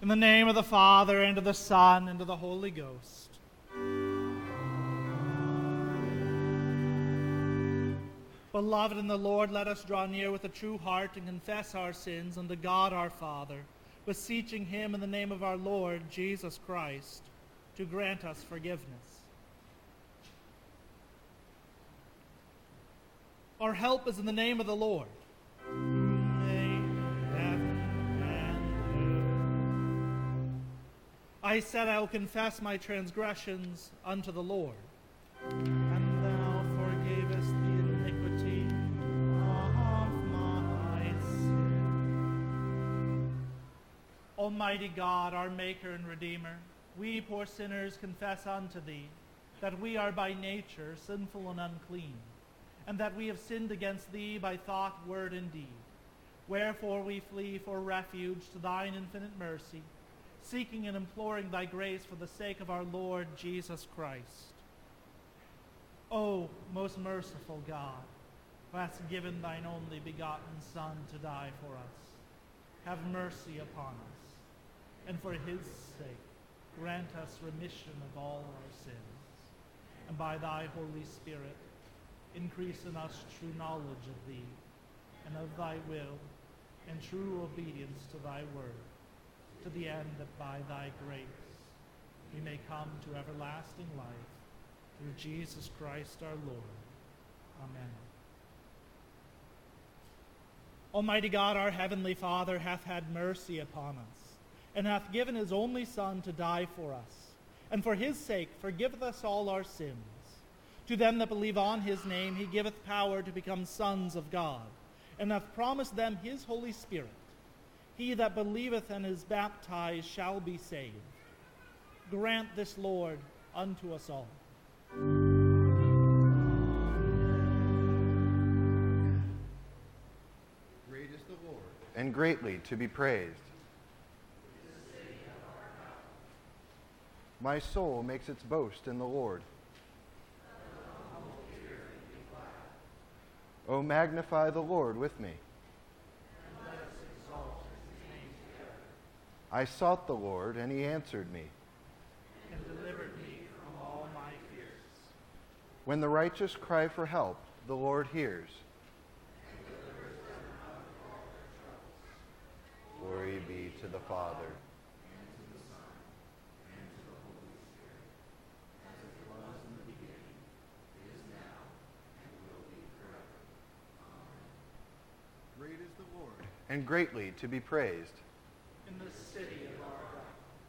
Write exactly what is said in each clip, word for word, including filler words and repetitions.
In the name of the Father, and of the Son, and of the Holy Ghost. Beloved in the Lord, let us draw near with a true heart and confess our sins unto God our Father, beseeching him in the name of our Lord Jesus Christ to grant us forgiveness. Our help is in the name of the Lord. I said, I will confess my transgressions unto the Lord. And thou forgavest the iniquity of my sin. Almighty God, our Maker and Redeemer, we poor sinners confess unto thee that we are by nature sinful and unclean, and that we have sinned against thee by thought, word, and deed. Wherefore we flee for refuge to thine infinite mercy, seeking and imploring thy grace for the sake of our Lord Jesus Christ. O most merciful God, who hast given thine only begotten Son to die for us, have mercy upon us, and for his sake grant us remission of all our sins, and by thy Holy Spirit increase in us true knowledge of thee, and of thy will, and true obedience to thy word, to the end that by thy grace we may come to everlasting life, through Jesus Christ our Lord. Amen. Almighty God, our heavenly Father, hath had mercy upon us, and hath given his only Son to die for us, and for his sake forgiveth us all our sins. To them that believe on his name he giveth power to become sons of God, and hath promised them his Holy Spirit. He that believeth and is baptized shall be saved. Grant this, Lord, unto us all. Great is the Lord, and greatly to be praised. My soul makes its boast in the Lord. O magnify the Lord with me. I sought the Lord, and he answered me, and delivered me from all my fears. When the righteous cry for help, the Lord hears. And delivers them out of all their troubles. Glory be to the Father, and to the Son, and to the Holy Spirit, as it was in the beginning, is now, and will be forever. Amen. Great is the Lord, and greatly to be praised. In the city of our God.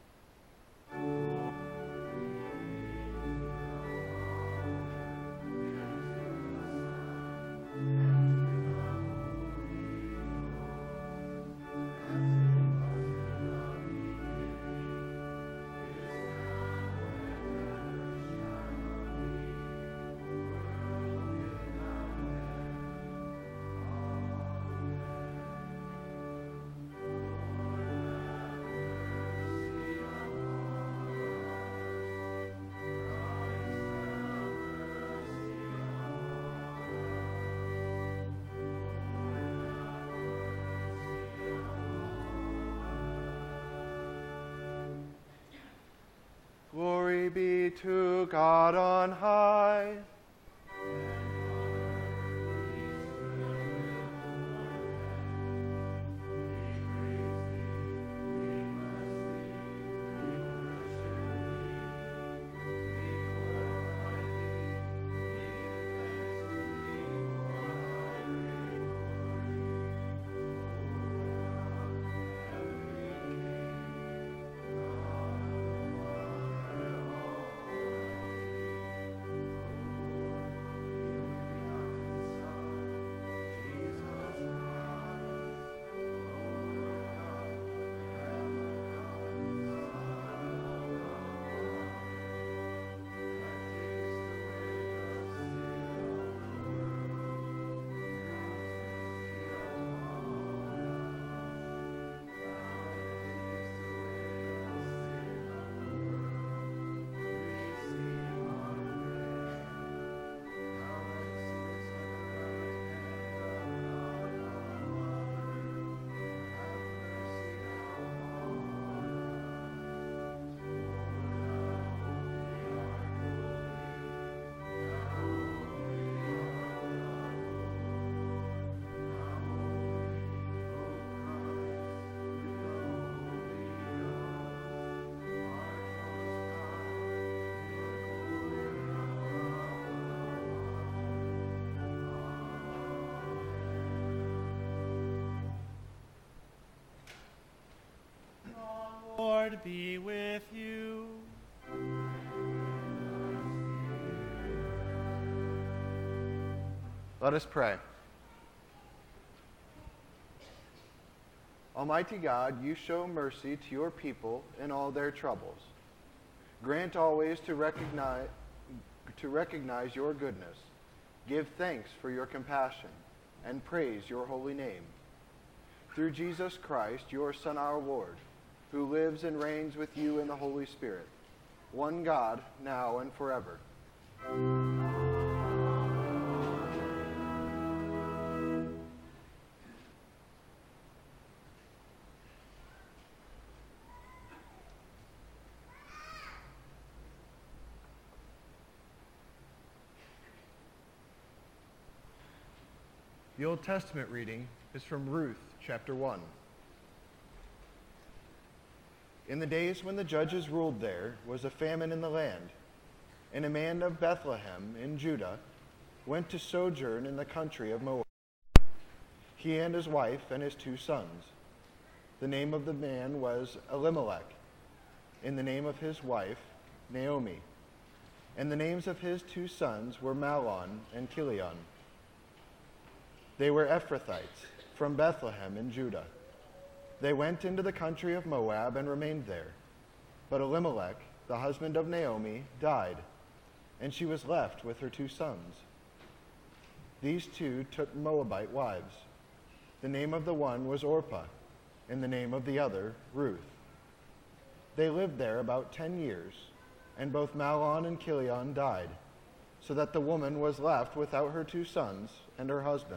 Glory be to God on high. Lord be with you. Let us pray. Almighty God, you show mercy to your people in all their troubles. Grant always to recognize, to recognize your goodness, give thanks for your compassion, and praise your holy name. Through Jesus Christ, your Son, our Lord, who lives and reigns with you in the Holy Spirit, one God, now and forever. The Old Testament reading is from Ruth, chapter one. In the days when the judges ruled, there was a famine in the land, and a man of Bethlehem in Judah went to sojourn in the country of Moab, he and his wife and his two sons. The name of the man was Elimelech, and the name of his wife Naomi, and the names of his two sons were Mahlon and Chilion. They were Ephrathites from Bethlehem in Judah. They went into the country of Moab and remained there. But Elimelech, the husband of Naomi, died, and she was left with her two sons. These two took Moabite wives. The name of the one was Orpah, and the name of the other Ruth. They lived there about ten years, and both Mahlon and Chilion died, so that the woman was left without her two sons and her husband.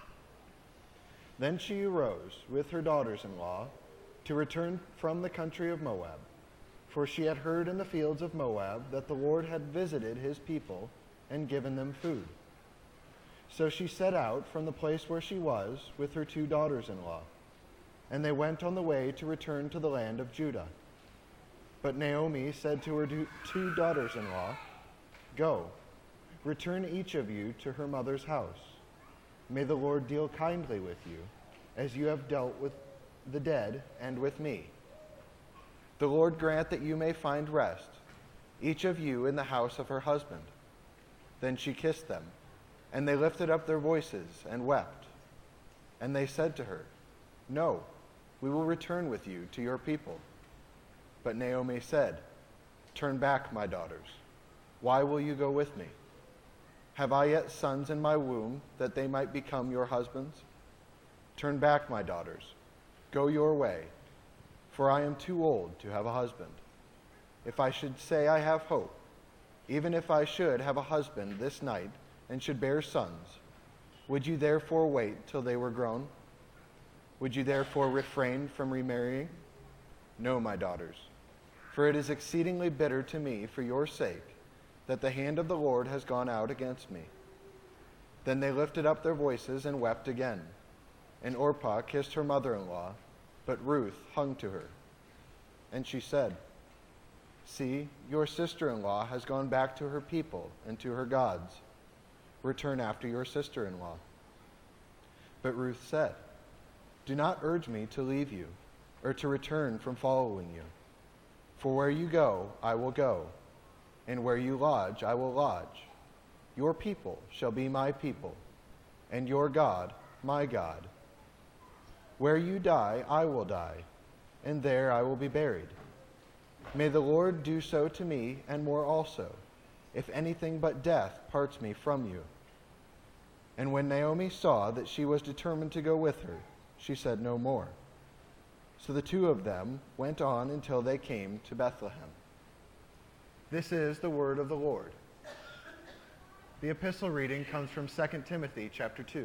Then she arose with her daughters-in-law to return from the country of Moab, for she had heard in the fields of Moab that the Lord had visited his people and given them food. So she set out from the place where she was with her two daughters-in-law, and they went on the way to return to the land of Judah. But Naomi said to her two daughters-in-law, "Go, return each of you to her mother's house. May the Lord deal kindly with you, as you have dealt with the dead and with me. The Lord grant that you may find rest, each of you in the house of her husband." Then she kissed them, and they lifted up their voices and wept. And they said to her, "No, we will return with you to your people." But Naomi said, "Turn back, my daughters. Why will you go with me? Have I yet sons in my womb, that they might become your husbands? Turn back, my daughters. Go your way, for I am too old to have a husband. If I should say I have hope, even if I should have a husband this night and should bear sons, would you therefore wait till they were grown? Would you therefore refrain from remarrying? No, my daughters, for it is exceedingly bitter to me for your sake that the hand of the Lord has gone out against me." Then they lifted up their voices and wept again. And Orpah kissed her mother-in-law, but Ruth hung to her. And she said, "See, your sister-in-law has gone back to her people and to her gods. Return after your sister-in-law." But Ruth said, "Do not urge me to leave you, or to return from following you. For where you go, I will go, and where you lodge, I will lodge. Your people shall be my people, and your God, my God. Where you die, I will die, and there I will be buried. May the Lord do so to me, and more also, if anything but death parts me from you." And when Naomi saw that she was determined to go with her, she said no more. So the two of them went on until they came to Bethlehem. This is the word of the Lord. The epistle reading comes from Second Timothy chapter two.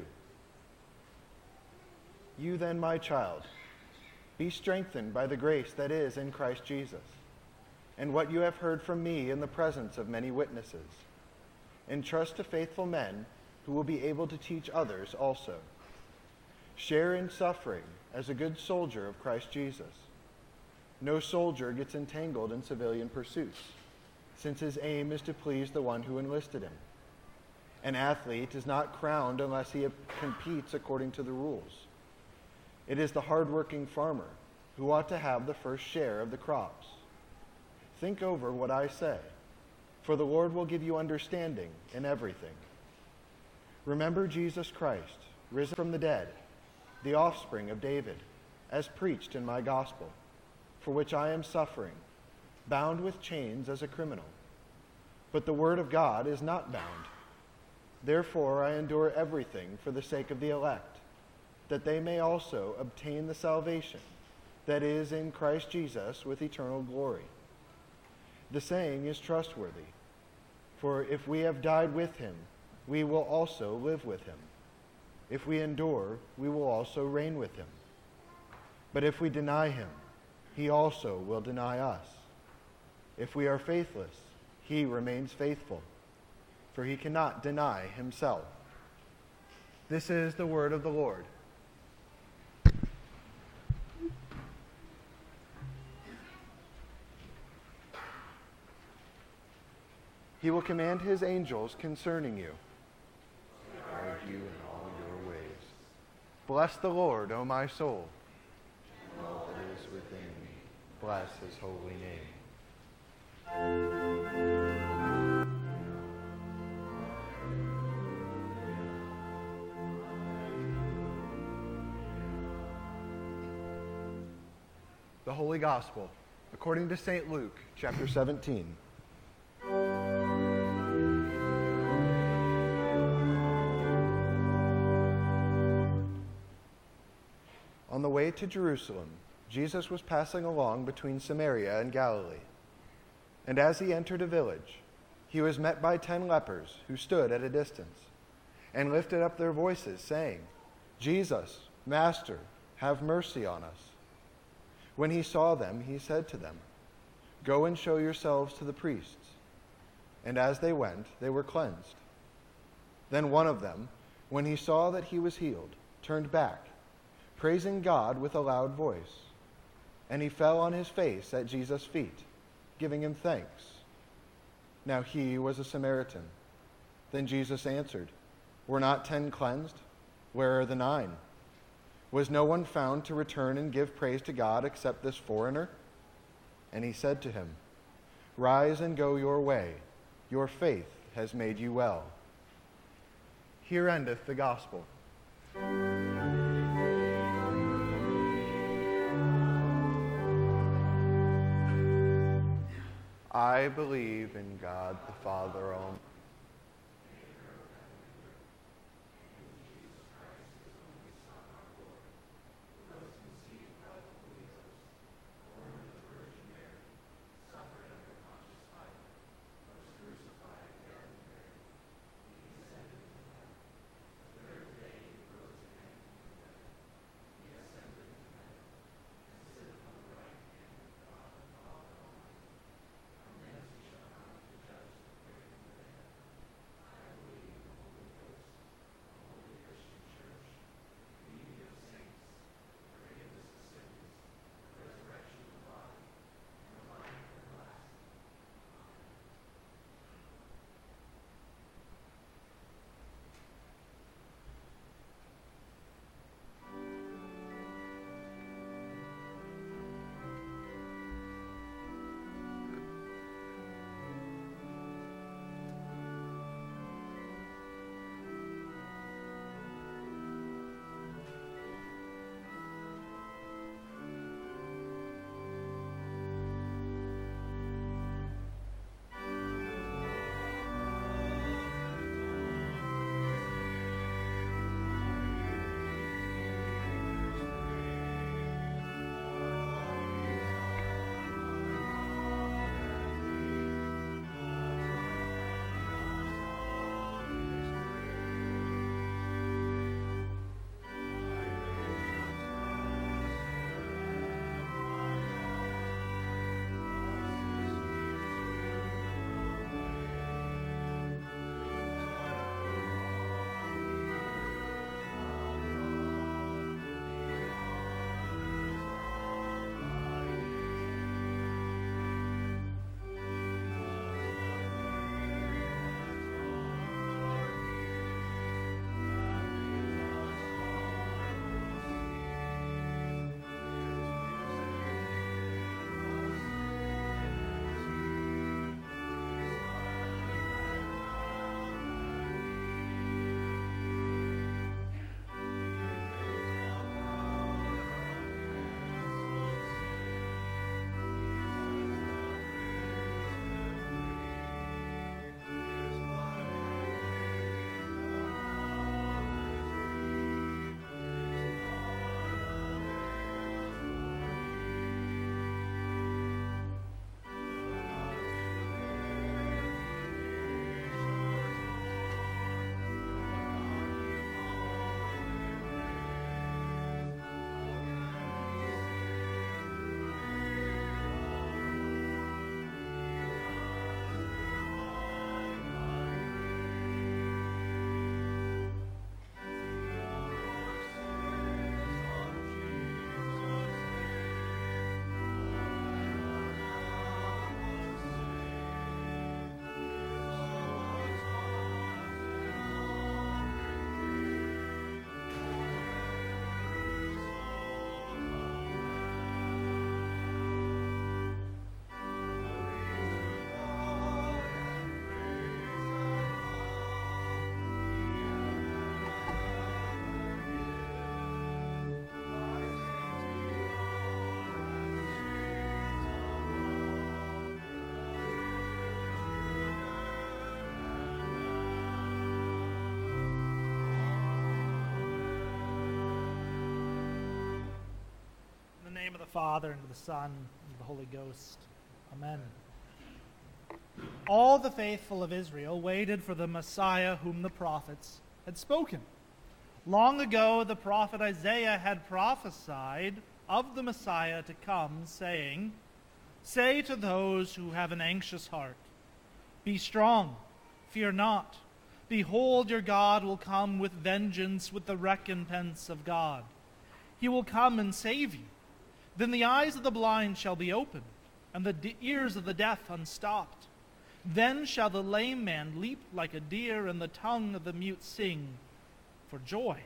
You then, my child, be strengthened by the grace that is in Christ Jesus, and what you have heard from me in the presence of many witnesses. Entrust to faithful men who will be able to teach others also. Share in suffering as a good soldier of Christ Jesus. No soldier gets entangled in civilian pursuits, since his aim is to please the one who enlisted him. An athlete is not crowned unless he competes according to the rules. It is the hard-working farmer who ought to have the first share of the crops. Think over what I say, for the Lord will give you understanding in everything. Remember Jesus Christ, risen from the dead, the offspring of David, as preached in my gospel, for which I am suffering, bound with chains as a criminal. But the word of God is not bound. Therefore I endure everything for the sake of the elect, that they may also obtain the salvation that is in Christ Jesus with eternal glory. The saying is trustworthy, for if we have died with him, we will also live with him. If we endure, we will also reign with him. But if we deny him, he also will deny us. If we are faithless, he remains faithful, for he cannot deny himself. This is the word of the Lord. He will command his angels concerning you, to guard you in all your ways. Bless the Lord, O my soul, and all that is within me. Bless his holy name. The Holy Gospel, according to Saint Luke, chapter seventeen. On the way to Jerusalem, Jesus was passing along between Samaria and Galilee. And as he entered a village, he was met by ten lepers who stood at a distance and lifted up their voices, saying, "Jesus, Master, have mercy on us." When he saw them, he said to them, "Go and show yourselves to the priests." And as they went, they were cleansed. Then one of them, when he saw that he was healed, turned back, praising God with a loud voice. And he fell on his face at Jesus' feet, giving him thanks. Now he was a Samaritan. Then Jesus answered, "Were not ten cleansed? Where are the nine? Was no one found to return and give praise to God except this foreigner?" And he said to him, "Rise and go your way. Your faith has made you well." Here endeth the gospel. I believe in God the Father Almighty. name of the Father, and of the Son, and of the Holy Ghost. Amen. All the faithful of Israel waited for the Messiah whom the prophets had spoken. Long ago, the prophet Isaiah had prophesied of the Messiah to come, saying, "Say to those who have an anxious heart, 'Be strong, fear not. Behold, your God will come with vengeance, with the recompense of God. He will come and save you. Then the eyes of the blind shall be opened, and the de- ears of the deaf unstopped. Then shall the lame man leap like a deer, and the tongue of the mute sing for joy."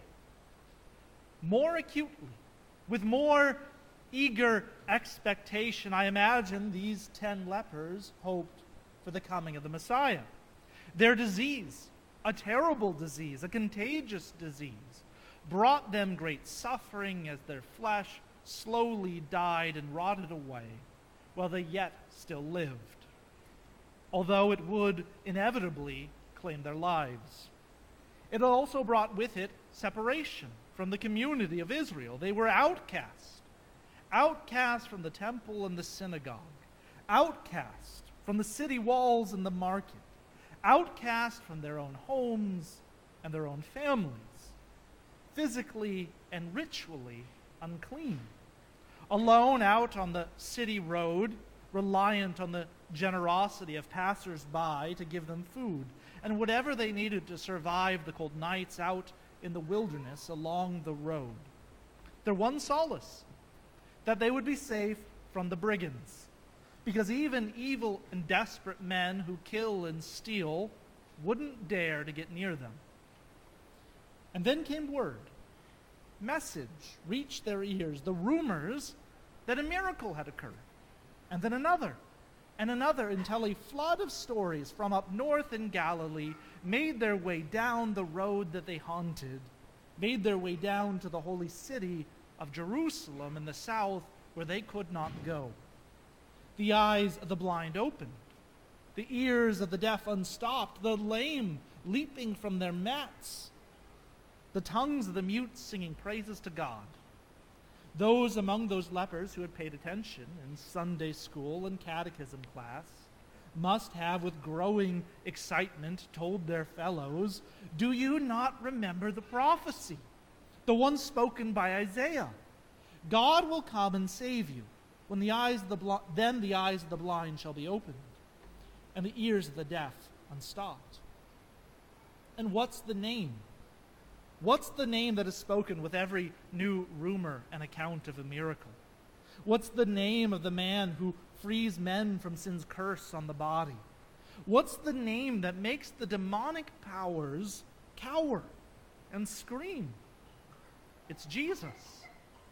More acutely, with more eager expectation, I imagine these ten lepers hoped for the coming of the Messiah. Their disease, a terrible disease, a contagious disease, brought them great suffering as their flesh slowly died and rotted away while they yet still lived, although it would inevitably claim their lives. It also brought with it separation from the community of Israel. They were outcast, outcast from the temple and the synagogue, outcast from the city walls and the market, outcast from their own homes and their own families, physically and ritually unclean, alone out on the city road, reliant on the generosity of passers-by to give them food and whatever they needed to survive the cold nights out in the wilderness along the road. Their one solace, that they would be safe from the brigands, because even evil and desperate men who kill and steal wouldn't dare to get near them. And then came word. Message reached their ears, the rumors that a miracle had occurred, and then another, and another, until a flood of stories from up north in Galilee made their way down the road that they haunted, made their way down to the holy city of Jerusalem in the south where they could not go. The eyes of the blind opened, the ears of the deaf unstopped, the lame leaping from their mats, the tongues of the mute singing praises to God. Those among those lepers who had paid attention in Sunday school and catechism class must have, with growing excitement, told their fellows, "Do you not remember the prophecy, the one spoken by Isaiah? God will come and save you. When the eyes of the bl- then the eyes of the blind shall be opened, and the ears of the deaf unstopped." And what's the name? What's the name that is spoken with every new rumor and account of a miracle? What's the name of the man who frees men from sin's curse on the body? What's the name that makes the demonic powers cower and scream? It's Jesus.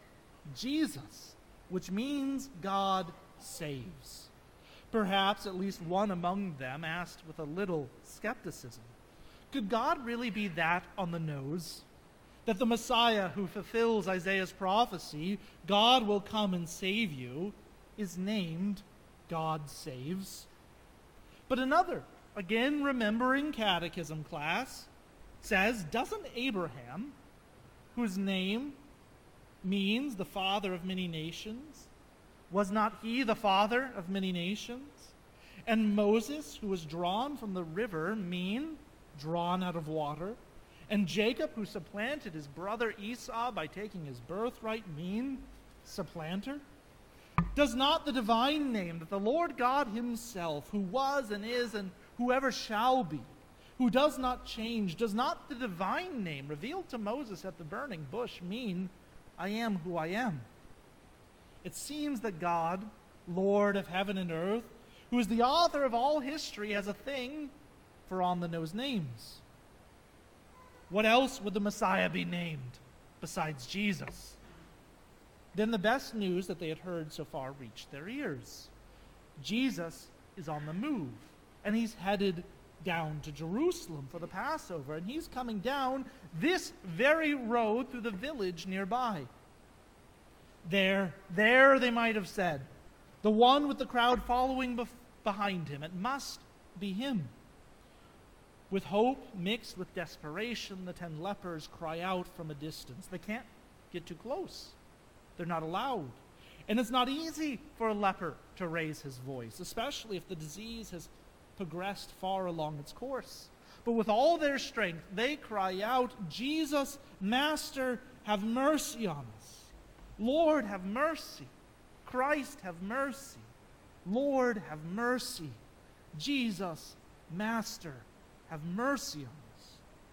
Jesus, which means God saves. Perhaps at least one among them asked with a little skepticism, could God really be that on the nose? That the Messiah who fulfills Isaiah's prophecy, God will come and save you, is named God Saves? But another, again remembering catechism class, says, doesn't Abraham, whose name means the father of many nations, was not he the father of many nations? And Moses, who was drawn from the river, mean drawn out of water? And Jacob, who supplanted his brother Esau by taking his birthright, mean supplanter? Does not the divine name that the Lord God himself, who was and is and whoever shall be, who does not change, does not the divine name revealed to Moses at the burning bush mean, I am who I am? It seems that God, Lord of heaven and earth, who is the author of all history, has a thing for on-the-nose names. What else would the Messiah be named besides Jesus? Then the best news that they had heard so far reached their ears. Jesus is on the move, and he's headed down to Jerusalem for the Passover, and he's coming down this very road through the village nearby. There, there, they might have said, the one with the crowd following bef- behind him. It must be him. With hope mixed with desperation, the ten lepers cry out from a distance. They can't get too close. They're not allowed. And it's not easy for a leper to raise his voice, especially if the disease has progressed far along its course. But with all their strength, they cry out, "Jesus, Master, have mercy on us. Lord, have mercy. Christ, have mercy. Lord, have mercy. Jesus, Master, have mercy on us."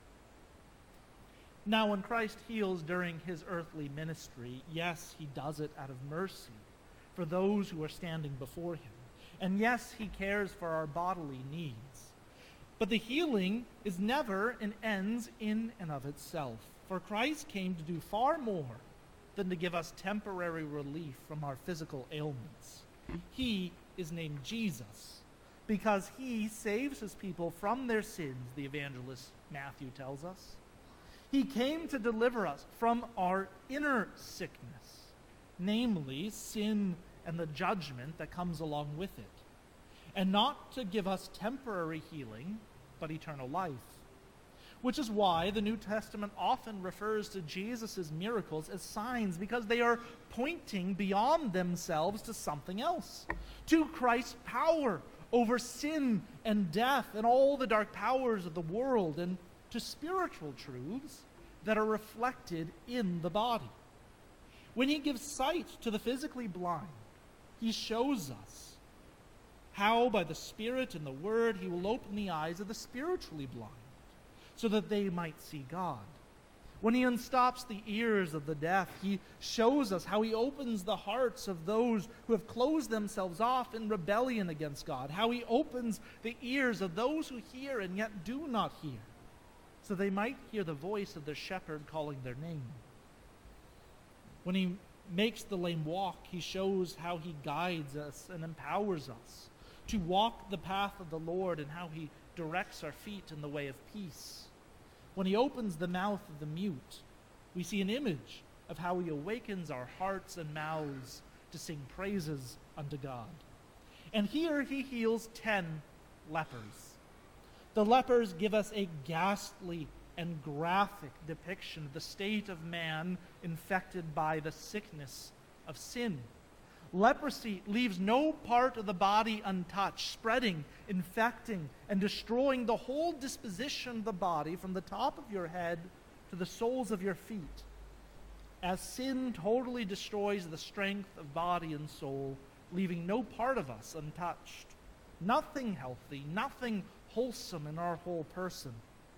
Now, when Christ heals during his earthly ministry, yes, he does it out of mercy for those who are standing before him. And yes, he cares for our bodily needs. But the healing is never and ends in and of itself. For Christ came to do far more than to give us temporary relief from our physical ailments. He is named Jesus because he saves his people from their sins, the evangelist Matthew tells us. He came to deliver us from our inner sickness, namely sin and the judgment that comes along with it, and not to give us temporary healing, but eternal life. Which is why the New Testament often refers to Jesus' miracles as signs, because they are pointing beyond themselves to something else, to Christ's power over sin and death and all the dark powers of the world, and to spiritual truths that are reflected in the body. When he gives sight to the physically blind, he shows us how by the Spirit and the Word he will open the eyes of the spiritually blind so that they might see God. When he unstops the ears of the deaf, he shows us how he opens the hearts of those who have closed themselves off in rebellion against God, how he opens the ears of those who hear and yet do not hear, so they might hear the voice of the shepherd calling their name. When he makes the lame walk, he shows how he guides us and empowers us to walk the path of the Lord, and how he directs our feet in the way of peace. When he opens the mouth of the mute, we see an image of how he awakens our hearts and mouths to sing praises unto God. And here he heals ten lepers. The lepers give us a ghastly and graphic depiction of the state of man infected by the sickness of sin. Leprosy leaves no part of the body untouched, spreading, infecting, and destroying the whole disposition of the body from the top of your head to the soles of your feet. As sin totally destroys the strength of body and soul, leaving no part of us untouched. Nothing healthy, nothing wholesome in our whole person.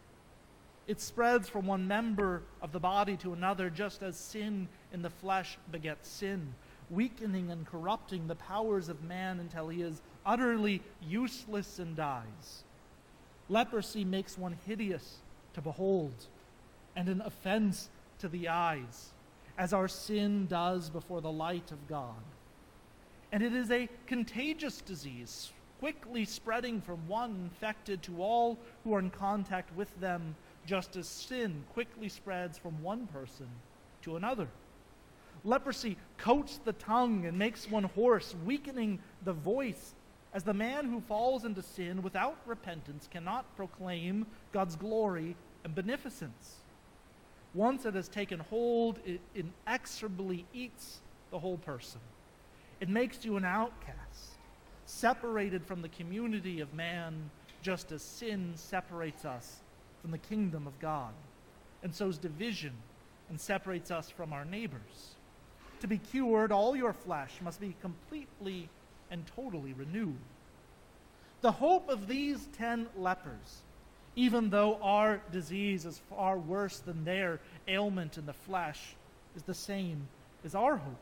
It spreads from one member of the body to another, just as sin in the flesh begets sin, weakening and corrupting the powers of man until he is utterly useless and dies. Leprosy makes one hideous to behold and an offense to the eyes, as our sin does before the light of God. And it is a contagious disease, quickly spreading from one infected to all who are in contact with them, just as sin quickly spreads from one person to another. Leprosy coats the tongue and makes one hoarse, weakening the voice, as the man who falls into sin without repentance cannot proclaim God's glory and beneficence. Once it has taken hold, it inexorably eats the whole person. It makes you an outcast, separated from the community of man, just as sin separates us from the kingdom of God, and sows division and separates us from our neighbors. To be cured, all your flesh must be completely and totally renewed. The hope of these ten lepers, even though our disease is far worse than their ailment in the flesh, is the same as our hope.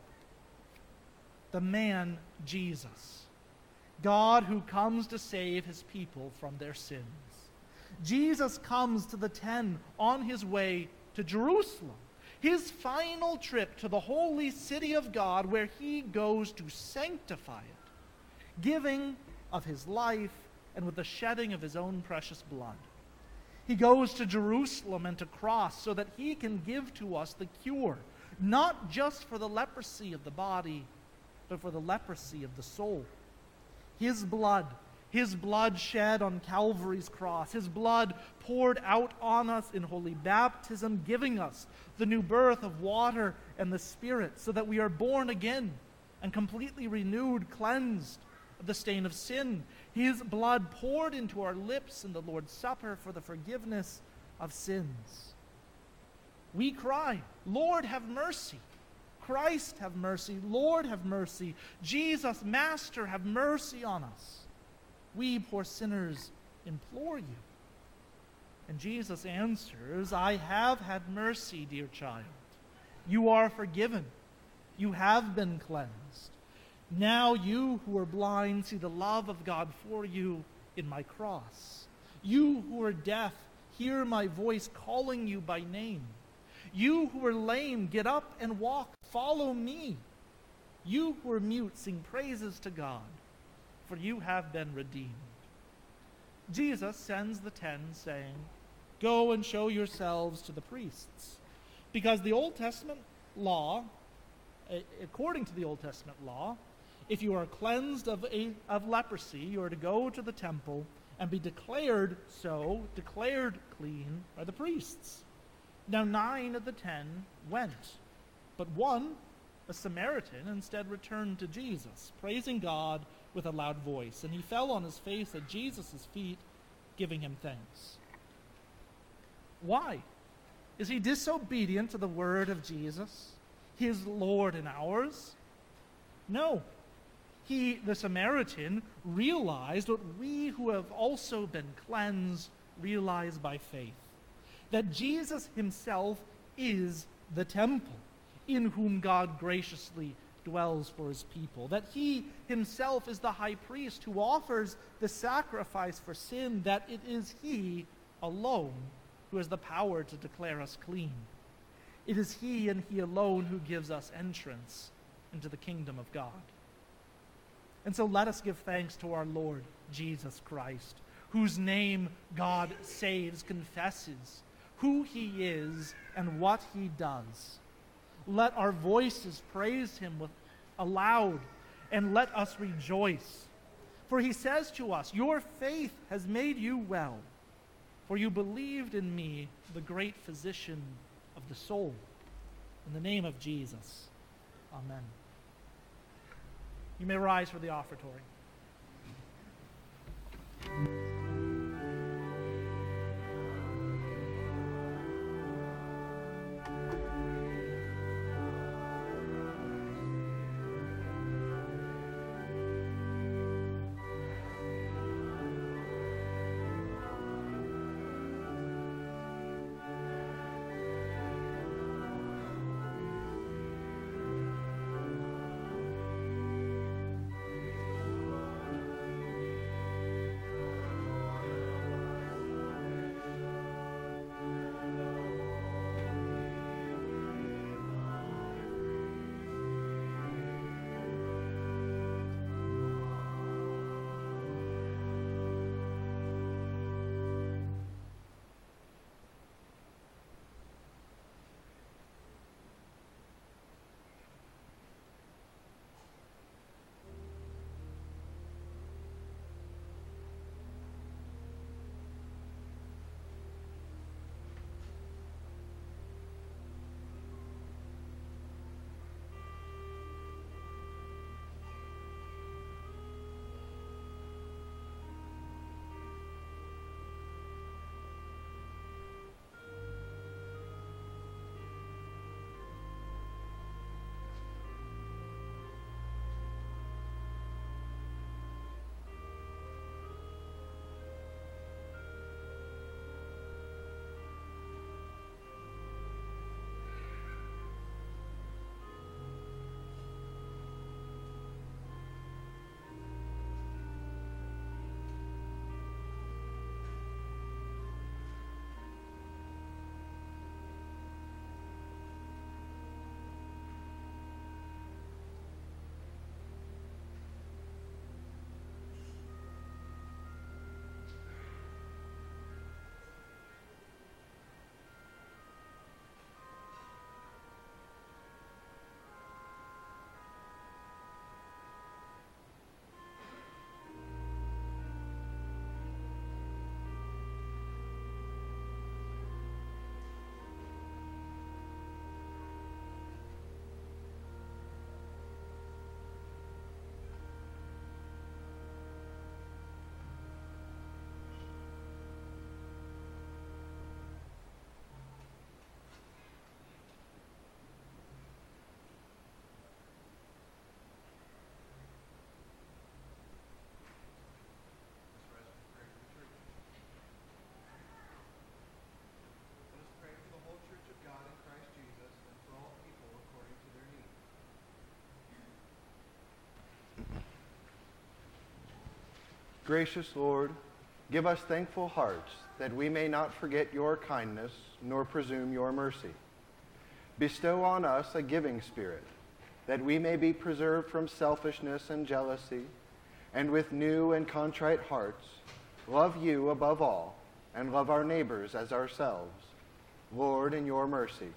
The man Jesus, God who comes to save his people from their sins. Jesus comes to the ten on his way to Jerusalem, his final trip to the holy city of God, where he goes to sanctify it, giving of his life and with the shedding of his own precious blood. He goes to Jerusalem and to cross so that he can give to us the cure, not just for the leprosy of the body, but for the leprosy of the soul. His blood, his blood shed on Calvary's cross, his blood poured out on us in holy baptism, giving us the new birth of water and the Spirit, so that we are born again and completely renewed, cleansed of the stain of sin. His blood poured into our lips in the Lord's Supper for the forgiveness of sins. We cry, Lord, have mercy. Christ, have mercy. Lord, have mercy. Jesus, Master, have mercy on us. We poor sinners implore you. And Jesus answers, I have had mercy, dear child. You are forgiven. You have been cleansed. Now you who are blind see the love of God for you in my cross. You who are deaf hear my voice calling you by name. You who are lame, get up and walk. Follow me. You who are mute, sing praises to God, for you have been redeemed. Jesus sends the ten, saying, go and show yourselves to the priests. Because the Old Testament law, according to the Old Testament law, if you are cleansed of, a, of leprosy, you are to go to the temple and be declared so, declared clean by the priests. Now nine of the ten went, but one, a Samaritan, instead returned to Jesus, praising God with a loud voice. And he fell on his face at Jesus' feet, giving him thanks. Why? Is he disobedient to the word of Jesus, his Lord and ours? No. He, the Samaritan, realized what we who have also been cleansed realize by faith, that Jesus himself is the temple in whom God graciously dwells for his people, that he himself is the high priest who offers the sacrifice for sin, that it is he alone who has the power to declare us clean. It is he and he alone who gives us entrance into the kingdom of God. And so let us give thanks to our Lord Jesus Christ, whose name God saves, confesses who he is and what he does. Let our voices praise him with aloud, and let us rejoice. For he says to us, your faith has made you well, for you believed in me, the great physician of the soul. In the name of Jesus, amen. You may rise for the offertory. Gracious Lord, give us thankful hearts that we may not forget your kindness nor presume your mercy. Bestow on us a giving spirit, that we may be preserved from selfishness and jealousy, and with new and contrite hearts, love you above all, and love our neighbors as ourselves. Lord, in your mercy.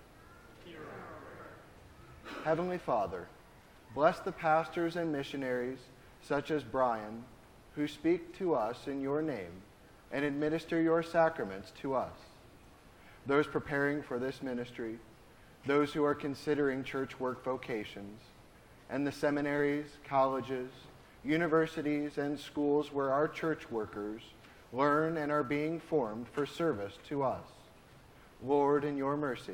Heavenly Father, bless the pastors and missionaries, such as Brian, who speak to us in your name and administer your sacraments to us. Those preparing for this ministry, those who are considering church work vocations, and the seminaries, colleges, universities, and schools where our church workers learn and are being formed for service to us. Lord, in your mercy.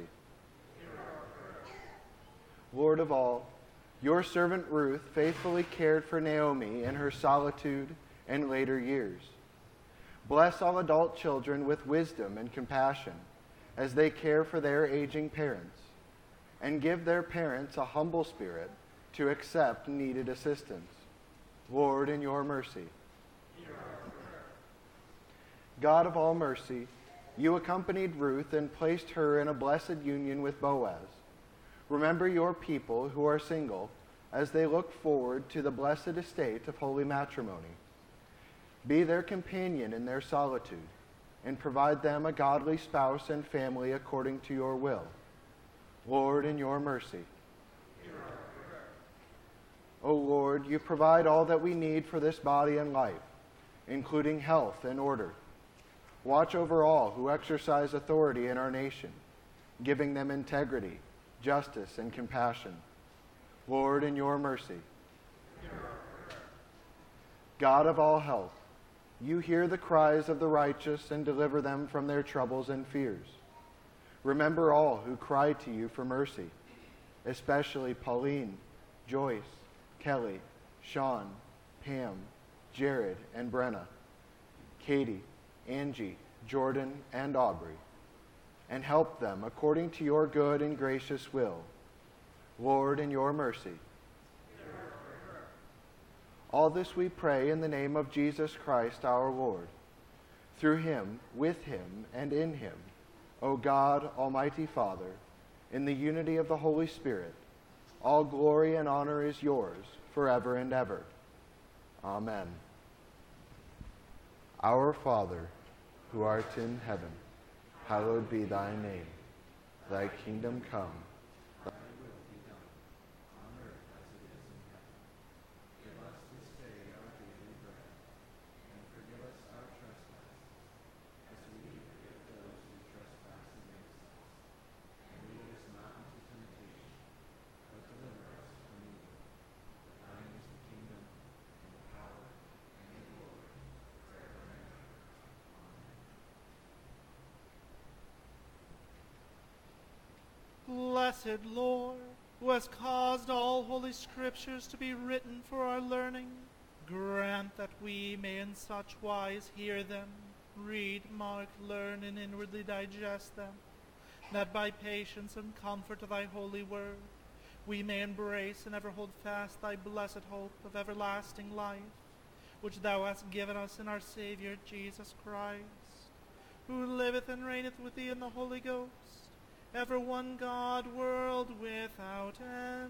Lord of all, your servant Ruth faithfully cared for Naomi in her solitude and later years. Bless all adult children with wisdom and compassion as they care for their aging parents, and give their parents a humble spirit to accept needed assistance. Lord, in your mercy. God of all mercy, you accompanied Ruth and placed her in a blessed union with Boaz. Remember your people who are single as they look forward to the blessed estate of holy matrimony. Be their companion in their solitude, and provide them a godly spouse and family according to your will. Lord, in your mercy. O Lord, you provide all that we need for this body and life, including health and order. Watch over all who exercise authority in our nation, giving them integrity, justice, and compassion. Lord, in your mercy. God of all help, you hear the cries of the righteous and deliver them from their troubles and fears. Remember all who cry to you for mercy, especially Pauline, Joyce, Kelly, Sean, Pam, Jared, and Brenna, Katie, Angie, Jordan, and Aubrey, and help them according to your good and gracious will. Lord, in your mercy. All this we pray in the name of Jesus Christ our Lord. Through him, with him, and in him, O God, Almighty Father, in the unity of the Holy Spirit, all glory and honor is yours forever and ever. Amen. Our Father, who art in heaven, hallowed be thy name. Thy kingdom come. Blessed Lord, who has caused all holy scriptures to be written for our learning, grant that we may in such wise hear them, read, mark, learn, and inwardly digest them, that by patience and comfort of thy holy word we may embrace and ever hold fast thy blessed hope of everlasting life, which thou hast given us in our Savior Jesus Christ, who liveth and reigneth with thee in the Holy Ghost, ever one God, world without end.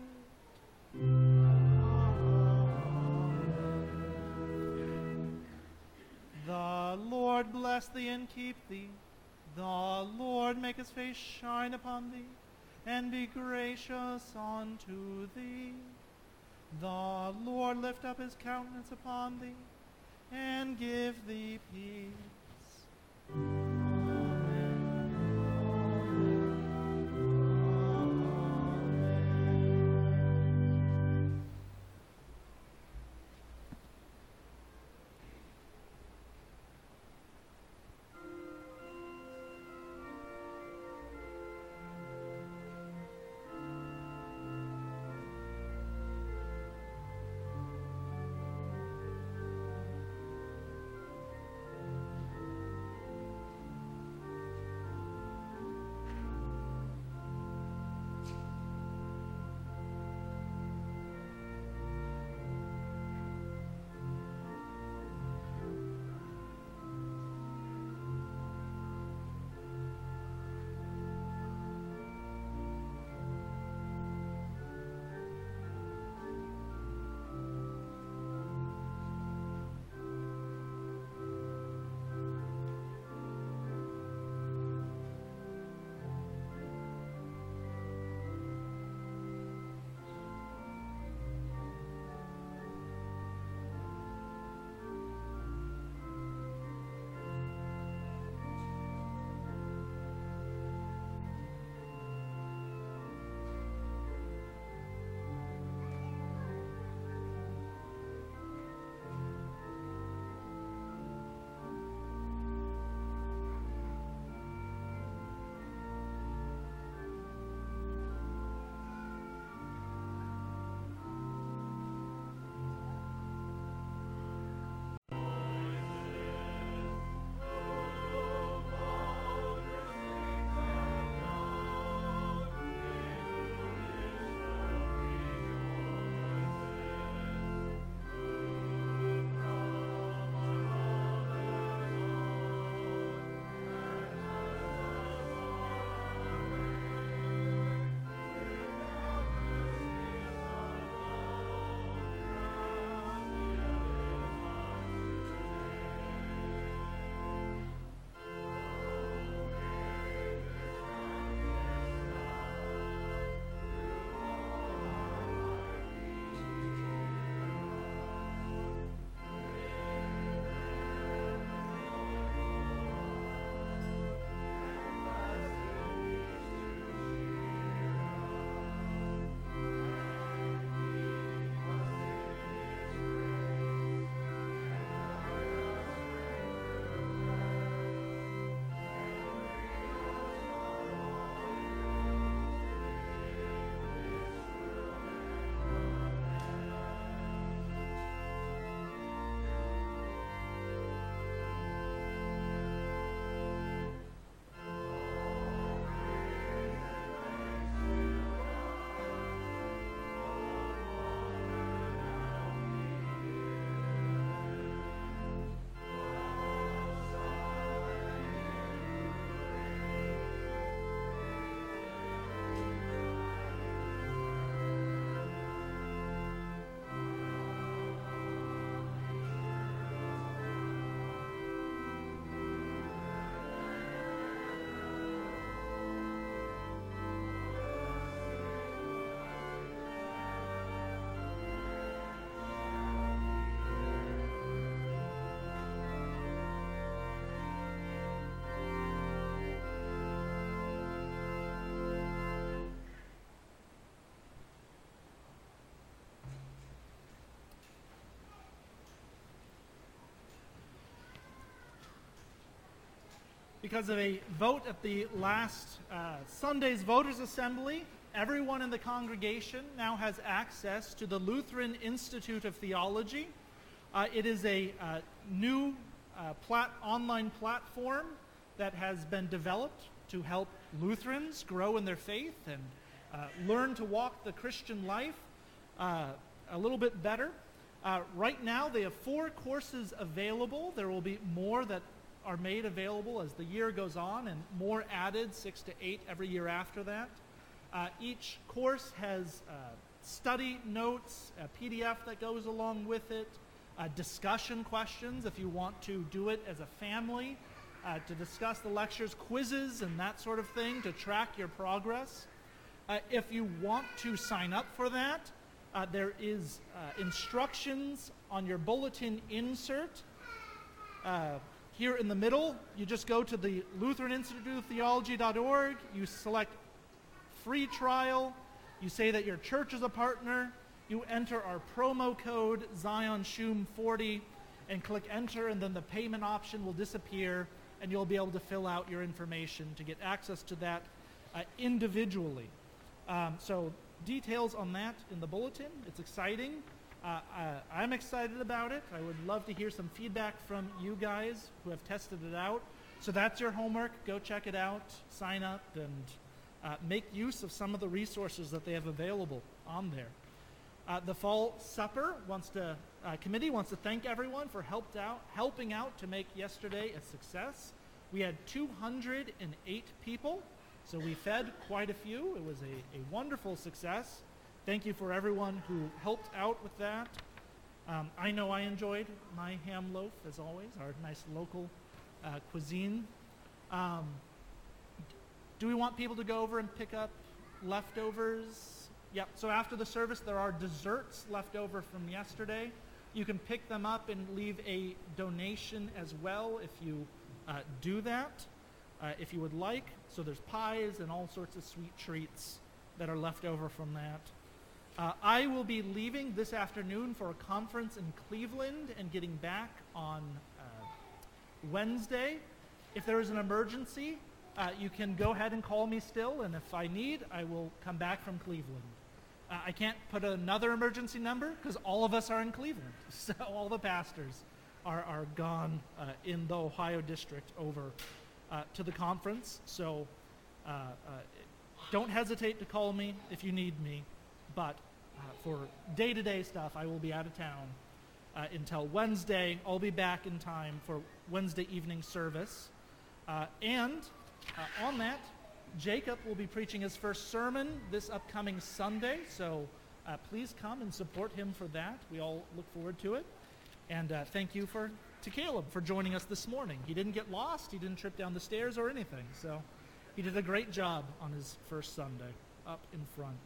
The Lord bless thee and keep thee. The Lord make his face shine upon thee, and be gracious unto thee. The Lord lift up his countenance upon thee, and give thee peace. because of a vote at the last uh, Sunday's Voters' Assembly, everyone in the congregation now has access to the Lutheran Institute of Theology. Uh, it is a uh, new uh, plat- online platform that has been developed to help Lutherans grow in their faith and uh, learn to walk the Christian life uh, a little bit better. Uh, right now, they have four courses available. There will be more that are made available as the year goes on, and more added, six to eight every year after that. Uh, each course has uh, study notes, a P D F that goes along with it, uh, discussion questions if you want to do it as a family, uh, to discuss the lectures, quizzes, and that sort of thing to track your progress. Uh, if you want to sign up for that, uh, there is uh, instructions on your bulletin insert. Uh, here in the middle, you just go to the Lutheran Institute of Theology dot org, you select free trial, you say that your church is a partner, you enter our promo code Zion Shum forty and click enter, and then the payment option will disappear and you'll be able to fill out your information to get access to that uh, individually. Um, so details on that in the bulletin. It's exciting. Uh, uh, I'm excited about it. I would love to hear some feedback from you guys who have tested it out. So that's your homework. Go check it out, sign up, and uh, make use of some of the resources that they have available on there. Uh, the Fall Supper wants to, uh, committee wants to thank everyone for helped out, helping out to make yesterday a success. We had two hundred eight people, so we fed quite a few. It was a, a wonderful success. Thank you for everyone who helped out with that. Um, I know I enjoyed my ham loaf, as always, our nice local uh, cuisine. Um, do we want people to go over and pick up leftovers? Yep, so after the service, there are desserts left over from yesterday. You can pick them up and leave a donation as well if you uh, do that, uh, if you would like. So there's pies and all sorts of sweet treats that are left over from that. Uh, I will be leaving this afternoon for a conference in Cleveland and getting back on uh, Wednesday. If there is an emergency, uh, you can go ahead and call me still, and if I need, I will come back from Cleveland. Uh, I can't put another emergency number because all of us are in Cleveland. So all the pastors are, are gone uh, in the Ohio district over uh, to the conference. So uh, uh, don't hesitate to call me if you need me. But uh, for day-to-day stuff, I will be out of town uh, until Wednesday. I'll be back in time for Wednesday evening service. Uh, and uh, on that, Jacob will be preaching his first sermon this upcoming Sunday. So uh, please come and support him for that. We all look forward to it. And uh, thank you for to Caleb for joining us this morning. He didn't get lost. He didn't trip down the stairs or anything. So he did a great job on his first Sunday up in front.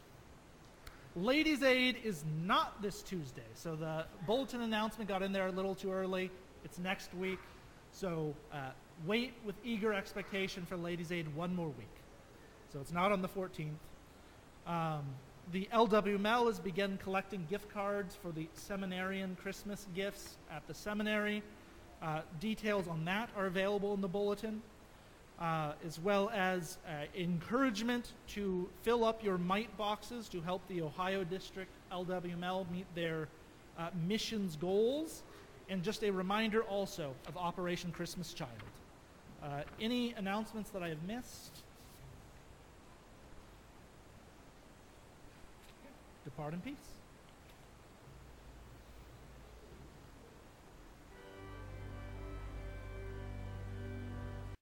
Ladies' Aid is not this Tuesday, so the bulletin announcement got in there a little too early. It's next week, so uh, wait with eager expectation for Ladies' Aid one more week. So it's not on the fourteenth. Um, the L W M L has begun collecting gift cards for the seminarian Christmas gifts at the seminary. Uh, details on that are available in the bulletin. Uh, as well as uh, encouragement to fill up your mite boxes to help the Ohio District L W M L meet their uh, missions goals, and just a reminder also of Operation Christmas Child. Uh, any announcements that I have missed? Depart in peace.